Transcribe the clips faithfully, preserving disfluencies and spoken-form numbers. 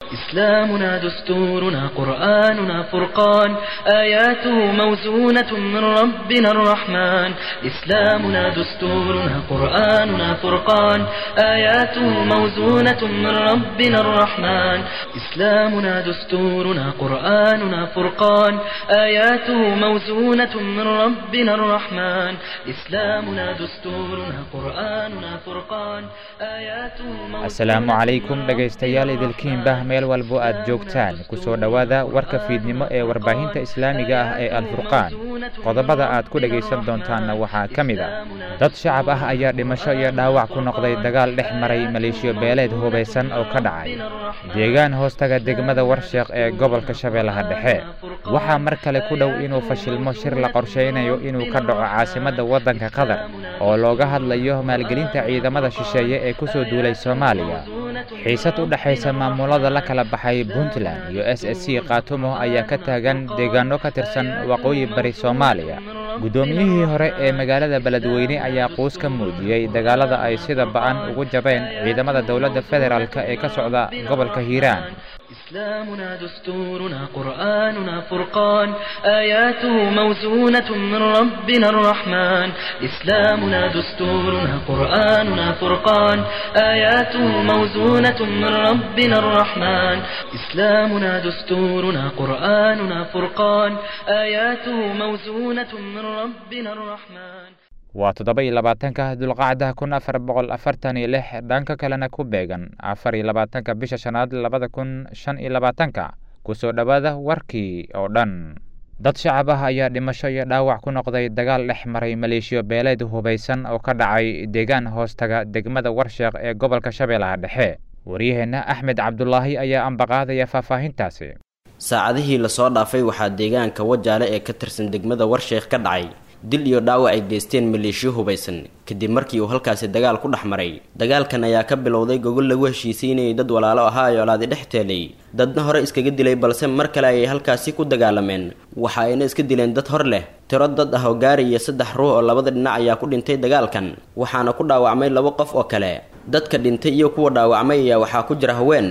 إسلامنا دستورنا قرآننا فرقان آياته موزونة من ربنا الرحمن إسلامنا دستورنا قرآننا فرقان آياته موزونة من ربنا الرحمن إسلامنا دستورنا قرآننا فرقان آياته موزونة من ربنا الرحمن إسلامنا دستورنا قرآننا فرقان آياته موزونة. السلام عليكم dhageystayaal idilkiin bah meel walbo aad joogtaan ku soo dhawaada warka fiidnimo ee warbaahinta islaamiga ah ee Al-Furqaan qodobada aad ku dhageysan doontaan waxa kamid ah dad shacab ah ayaa dhimasho iyo dhaawac ku noqday dagaal dhex maray maleeshiyo beeleed hubeysan oo ka dhacay deegaan hoostaga degmada Warsheeq ee gobolka Shabeellaha Dhexe waxa mar kale ku dhow inuu fashilmo shir la qorsheynayo inuu ka dhaco caasimadda waddanka Qatar oo looga hadlayo maalgelinta ciidamada shisheeye ee ku soo duulay Soomaaliya xiisad u dhaxaysa maamulada la kala baxay Puntland iyo S S C Qaatumo ayaa ka taagan deegaano ka tirsan waqooyi bari Soomaaliya gudoomiyihii hore ee magaalada Beledweyne ayaa qoys ka muujiyay dagaalada ay sida ba'an ugu jabeen ciidamada dawladda federaalka ee ka socda gobolka Hiiraan إسلامنا دستورنا قرآننا فرقان آياته موزونة من ربنا الرحمن إسلامنا دستورنا قرآننا فرقان آياته موزونة من ربنا الرحمن إسلامنا دستورنا قرآننا فرقان آياته موزونة من ربنا الرحمن waa toddoba iyo labaatanka dulqaacda kun afar boqol afartan iyo lix dhanka kalena ku beegan afar iyo labaatanka bisha shanaad labada kun shan iyo labaatanka ku soo dhawaada warkii oo dhan dad shacab ah ayaa dhimasho iyo dhaawac ku noqday dagaal dhex maray maleeshiyo beeleed hubeysan oo ka dhacay deegaan hoostaga degmada Warsheeq ee gobolka Shabeellaha Dhexe wariyaheena Axmed Cabdullaahi ayaa ambaqaadaya faahfaahintaasi saacadihii la soo dhaafay waxaa deegaanka Wajaale ee ka tirsan degmada Warsheeq ka dhacay dil iyo dhaawac ay geysteen maleeshiyo hubeysan kadib markii uu halkaasi dagaal ku dhaxmaray dagaalkan ayaa ka bilowday gogol lagu heshiisiinayay dad walaalo ahaa ay olaadi dhexteelay dadna hore iskaga dilay balse mar kale ay halkaasi ku dagaalameen waxa ayna iska dileen dad hor leh tiro dad ah oo gaaraya saddex ruux oo labada dhinac ayaa ku dhintay dagaalkan waxaana ku dhaawacmay laba qof oo kale dadka dhintay iyo kuwa dhaawacmay ayaa waxaa ku jira haween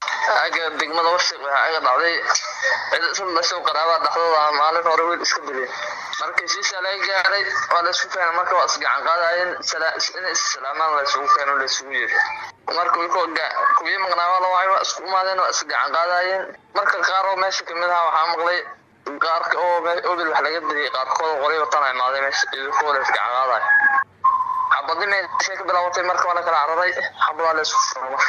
aga degmada Warsheeq waxa ay dhacday cid isla soo qaraaba dhaxdooda maalin hore wiil iska dilay markii si salay gaaray wala isku fahmay marka waa isgacan qaadayeen in salaamaan la isku fahmay la isku yeeray markii ko kuwii magnaaba la waayay waa isku maadeen waa isgacan qaadayeen marka qaar oo meesha kamid ah waxa maqlay qaarka oo obil wax laga dilay qaarkood qoray watan ay maadeen meesha idinku wala isgacan qaaday xabadii meesha ka bilaawtay marka wala kala cararay xabada la isku fahmay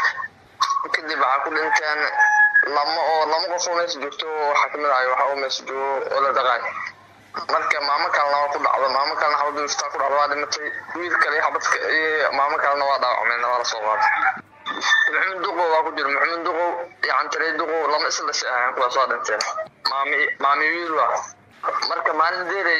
kadib waxa ku dhinteen lama oo lama qof oo meesha joogto waxa kamid ah waxa oo meesha joogo oo la dhaqay marka maama kalena waa ku dhacdo maama kalena xabad istaa ku dhacdo waa dhimatay wiil kale xabadka iyo maama kalena waa dhaawacmeen waa la soo qaaday maxamed duqo waa ku jira maxamed duqo yacan tare duqo lama isla shaqeeyaan kuwa soo dhinteen maami maami wiil waa marka maalin deeray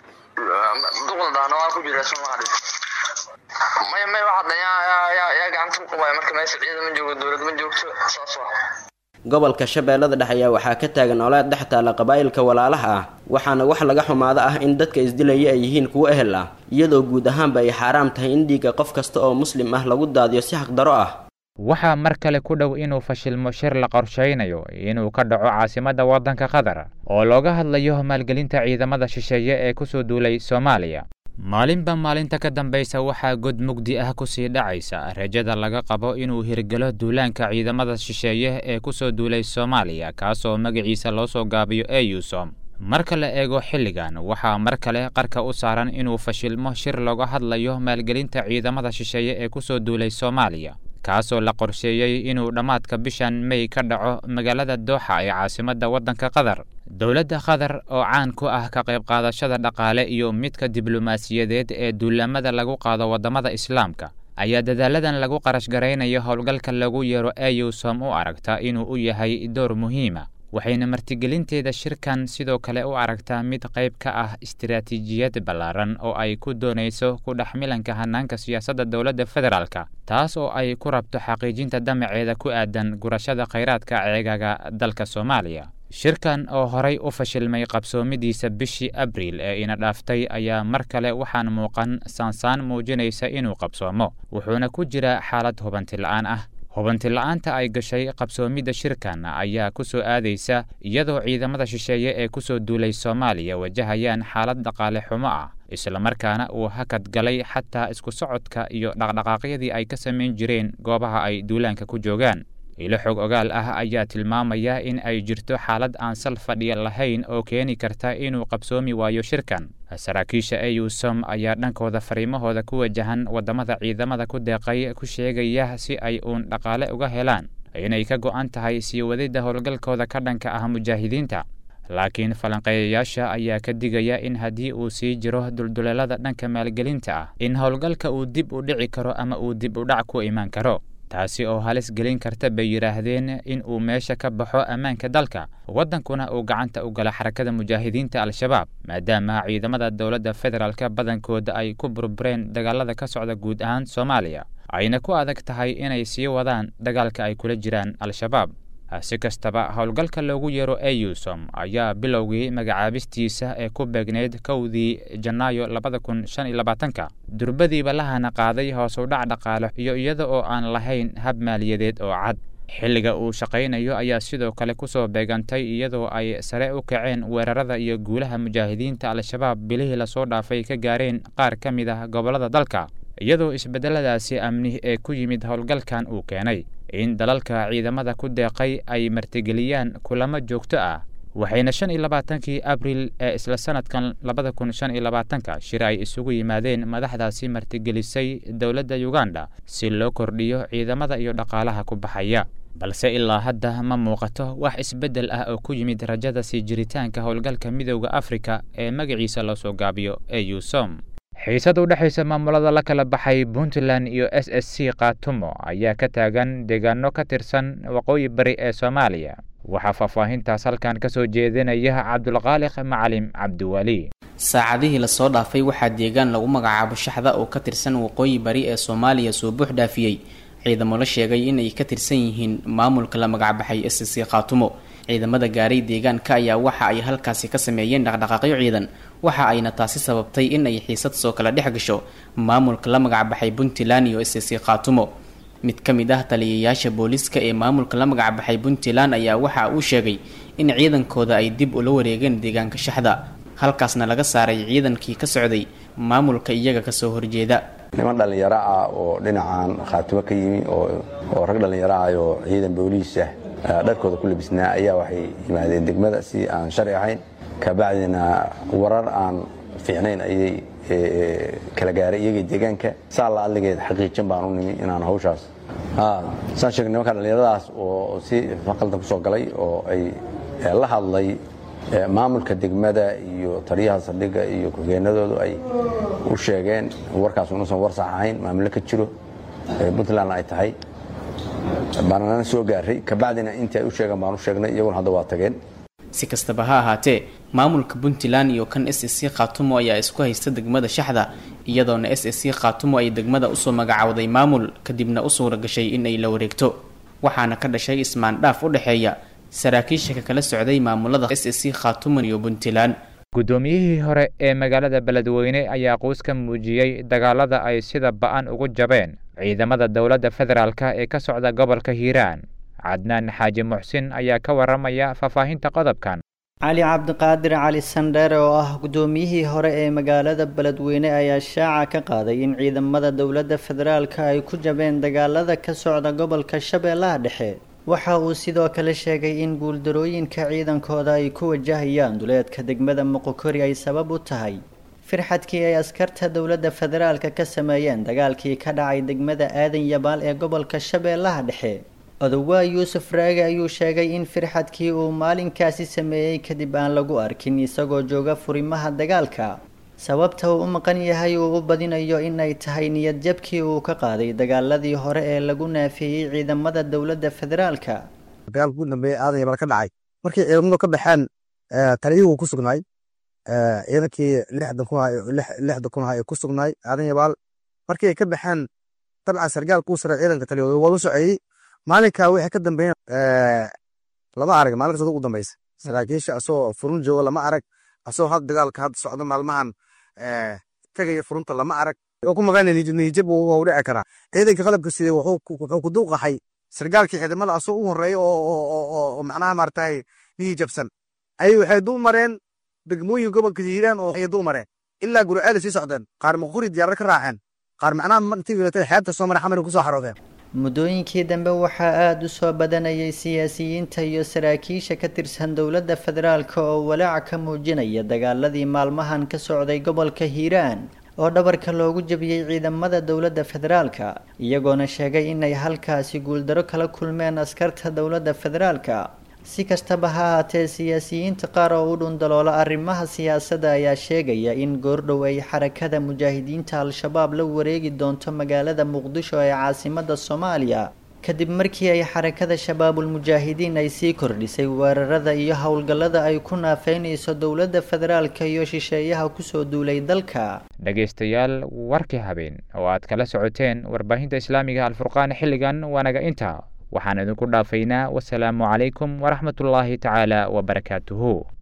duqo daana waa ku jira Soomaaliya may may waxa dhayaa ya ya gacanta ku qabay marka meesha ciidamada joogo dawladda ma joogto saas waa gobolka Shabeellada Dhexe ayaa waxaa ka taagan olaad dhex taala qabaa'ilka walaalaha ah waxaana wax laga xumaada ah in dadka isdilaya ay yihiin kuwa ehel ah iyadoo guud ahaanba ay xaraam tahay in dhiiga qof kasta oo muslim ah lagu daadiyo si xaq daro ah waxa mar kale ku dhow inuu fashilmo shir la qorsheynayo inuu ka dhaco caasimadda waddanka Qatar oo looga hadlayo maalgelinta ciidamada shisheeye ee ku soo duulay Soomaaliya maalinba maalinta ka dambaysa waxaa god mugdi ah ku sii dhacaysa rajada laga qabo inuu hirgalo duulaanka ciidamada shisheeye ee ku soo duulay Soomaaliya kaasoo magaciisa loo soo gaabiyo EUSOM marka la eego xilligan waxaa mar kale qarka u saaran inuu fashilmo shir looga hadlayo maalgelinta ciidamada shisheeye ee ku soo duulay Soomaaliya kaasoo la qorsheeyay inuu dhamaadka bishan May ka dhaco magaalada Dooxa ee caasimadda waddanka Qatar dawladda Qatar oo caan ku ah ka qayb qaadashada dhaqaale iyo midka diblomaasiyadeed ee duulamada lagu qaado wadamada Islaamka ayaa dadaaladan lagu qarash gareynayo howlgalka lagu yeero EUSOM u aragta inuu u yahay door muhiim ah waxayna martigelinteeda shirkan sidoo kale u aragtaa mid qayb ka ah istiraatiijiyad ballaaran oo ay ku doonayso ku dhaxmilanka hanaanka siyaasadda dawladda federaalka taas oo ay ku rabto xaqiijinta damaceeda ku aadan gurashada kheyraadka ceegaaga dalka Soomaaliya shirkan oo horay u fashilmay qabsoomidiisa bishii Abriil ee ina dhaaftay ayaa mar kale waxaan muuqan saansaan muujinaysa inuu qabsoomo wuxuuna ku jira xaalad hubanti la'aan ah hubanti la'aanta ay gashay qabsoomidda shirkan ayaa ku soo aadaysa iyadoo ciidamada shisheeye ee ku soo duulay Soomaaliya wajahayaan xaalad dhaqaale xumo ah isla markaana uu hakad galay xataa isku socodka iyo dhaqdhaqaaqyadii ay ka sameyn jireen goobaha ay duulaanka ku joogaan. ilo xog ogaal ah ayaa tilmaamaya in ay jirto xaalad aan sal fadhiya lahayn oo keeni karta inuu qabsoomi waayo shirkan. saraakiisha AUSOM ayaa dhankooda fariimahooda ku wajahan wadamada ciidamada ku deeqay ku sheegaya si ay uun dhaqaale uga helaan inay ka go'an tahay sii wadida howlgalkooda ka dhanka ah mujaahidiinta. laakiin falanqeeyayaasha ayaa ka digaya in haddii uu sii jiro dulduleelada dhanka maalgelinta ah in howlgalka uu dib u dhici karo ama uu dib u dhac ku imaan karo, taasi oo halis gelin karta bay yiraahdeen in uu meesha ka baxo ammaanka dalka wadankuna uu gacanta u gala xarakada mujaahidiinta al-shabaab maadaama ciidamada dowladda federaalka badankooda ay ku burbureen dagaalada ka socda guud ahaan Soomaaliya ayna ku adag tahay inay sii wadaan dagaalka ay kula jiraan al-shabaab. si kastaba howlgalka loogu yeero AUSOM ayaa bilowgii magacaabistiisa ee ku beegneyd kowdii Janaayo labada kun shan iyo labaatanka durbadiiba lahana qaaday hoos u dhac dhaqaale iyo iyada oo aan lahayn hab maaliyadeed oo cad. xilliga uu shaqaynayo ayaa sidoo kale ku soo beegantay iyadoo ay sare u kaceen weerarada iyo guulaha mujaahidiinta al-shabaab bilihii la soo dhaafay ka gaareen qaar ka mid ah gobolada dalka, iyadoo isbedeladaasi amni ee ku yimid howlgalkan uu keenay in dalalka ciidamada ku deeqay ay martigeliyaan kulamo joogto ah. waxayna shan iyo labaatankii Abriil ee isla sanadkan labada kun shan iyo labaatanka shir ay isugu yimaadeen madaxdaasi martigelisay dowladda Uganda si loo kordhiyo ciidamada iyo dhaqaalaha ku baxaya, balse ilaa hadda ma muuqato wax isbedel ah oo ku yimid rajada sii jiritaanka howlgalka Midowga Afrika ee magaciisa loo soo gaabiyo AUSOM. xiisad u dhaxaysa maamulada la kala baxay Puntland iyo S S C Khaatumo ayaa ka taagan deegaano ka tirsan waqooyi bari ee Soomaaliya. waxaa faahfaahintaas halkan ka soo jeedinaya Cabdulqaaliq Macalim Cabdiwali. saacadihii la soo dhaafay waxaa deegaan lagu magacaabo Shaxda oo ka tirsan waqooyi bari ee Soomaaliya soo buux dhaafiyay ciidamo la sheegay in ay ka tirsan yihiin maamulka la magacbaxay S S C Khaatumo. ciidamada gaaray deegaanka ayaa waxa ay halkaasi ka sameeyeen dhaqdhaqaaqyo ciidan, waxa ayna taasi sababtay in ay xiisad soo kala dhex gasho maamulka la magacbaxay Puntland iyo S S C Khaatumo. mid ka mid ah taliyayaasha booliska ee maamulka la magacbaxay Puntland ayaa waxa uu sheegay in ciidankooda ay dib ula wareegeen deegaanka Shaxda, halkaasna laga saaray ciidankii ka socday maamulka iyaga ka soo horjeeda. niman dhalinyaro ah oo dhinacan Khaatumo ka yimi oo oo rag dhalinyaro ah oo ciidan booliis ah dharkooda ku labisnaa ayaa waxay yimaadeen degmada si aan sharci ahayn, ka bacdina warar aan fiicnayn ayay kala gaaray iyaga deegaanka. saa la adligeed xaqiijin baan u nimi inaan hawshaas haa saan sheegnay nimanka dhalinyaradaas oo si faqaldan ku soo galay oo ay la hadlay maamulka degmada iyo taliyaha saldhigga iyo ku-xigeenadoodu ay u sheegeen warkaas unuusan war sax ahayn, maamulka ka jiro Puntland ay tahay baanana soo gaaray. ka bacdina intii ay u sheegan baan u sheegnay, iyaguna hadda waa tageen. si kastaba ha ahaatee maamulka Puntland iyo kan S S C Khaatumo ayaa isku haysta degmada Shaxda, iyadoona S S C Khaatumo ay degmada usoo magacawday maamul kadibna u suura gashay in ay la wareegto, waxaana ka dhashay ismaan dhaaf u dhaxeeya saraakiisha ka kala socday maamulada S S C Khaatumo iyo Puntland. gudoomiyihii hore ee magaalada Beledweyne ayaa qoys ka muujiyay dagaalada ay sida ba'an ugu jabeen ciidamada dowladda federaalka ee ka socda gobolka Hiiraan. Cadnaan Xaaji Muxsin ayaa ka waramaya faahfaahinta qodobkan. Cali Cabdiqaadir Cali Sandere oo ah gudoomiyihii hore ee magaalada Beledweyne ayaa shaaca ka qaaday in ciidamada dowladda federaalka ay ku jabeen dagaalada ka socda gobolka Shabeellaha Dhexe. waxa uu sidoo kale sheegay in guuldarooyinka ciidankooda ay ku wajahayaan duleedka degmada Moqokori ay sabab u tahay firxadkii ay askarta dowladda federaalka ka sameeyeen dagaalkii ka dhacay degmada Aadan Yabaal ee gobolka Shabeellaha Dhexe. Odawaa Yuusuf Raage ayuu sheegay in firxadkii uu maalinkaasi sameeyay kadib aan lagu arkin isagoo jooga furimaha dagaalka, sababta uu u maqan yahay uu u badinayo in ay tahay niyad jabkii uu ka qaaday dagaaladii hore ee lagu naafiyay ciidamada dowladda federaalka. dagaalku ugu dambeeyay Aadan Yabaal ka dhacay markii ciidamadu ka baxeen taliyuhu ku sugnay ciidankii lixdan kun lixdan kun ay ku sugnay Aadan Yabaal markii ay ka baxeen tabcan sargaal ku sare ciidanka taliyuhu waa u socday. maalinka wixii ka dambeeyay lama arag maalinka ugu dambeysay saraakiisha asoo furun jooga lama arag, asoo had dagaalka had socdo maalmahan ee tagay furunta lama arag oo ku maqan niyad uu u dhici kara. ciidanka qalabka sidii wuxuu ku duuqahay sargaalkii ciidamada asoo u horeeya oo macnaha maaragtay niyii jabsan ayay waxay dul mareen degmooyin gobolka hiiraan oo ay dul mareen ilaa guriceel sii socdeen qaar maquri diyaarad ka raaceen qaar macnaha intii wiilatay xeebta soo maray xamar ku soo xaroodeen muddooyinkii dambe waxaa aada u soo badanayay siyaasiyiinta iyo saraakiisha ka tirsan dowladda federaalka oo walaac ka muujinaya dagaaladii maalmahan ka socday gobolka hiiraan oo dhabarka loogu jabiyey ciidamada dowladda federaalka iyagoona sheegay inay halkaasi guuldaro kala kulmeen askarta dowladda federaalka si kastaba ha haatee siyaasiyiinta qaar oo u dhundaloola arrimaha siyaasadda ayaa sheegaya in goordhow ay xarakada mujaahidiinta al-shabaab la wareegi doonto magaalada muqdisho ee caasimadda soomaaliya kadib markii ay xarakada shabaabul mujaahidiin ay sii kordhisay weerarada iyo howlgallada ay ku naafeynayso dowladda federaalka iyo shisheeyaha kusoo duulay dalka dhegaystayaal warkii habeen oo aad kala socoteen warbaahinta islaamiga alfurqaan xilligan waanaga inta waxaan idinku dhaafaynaa wasalaamu calaykum waraxmatullaahi tacaala wabarakaatuhu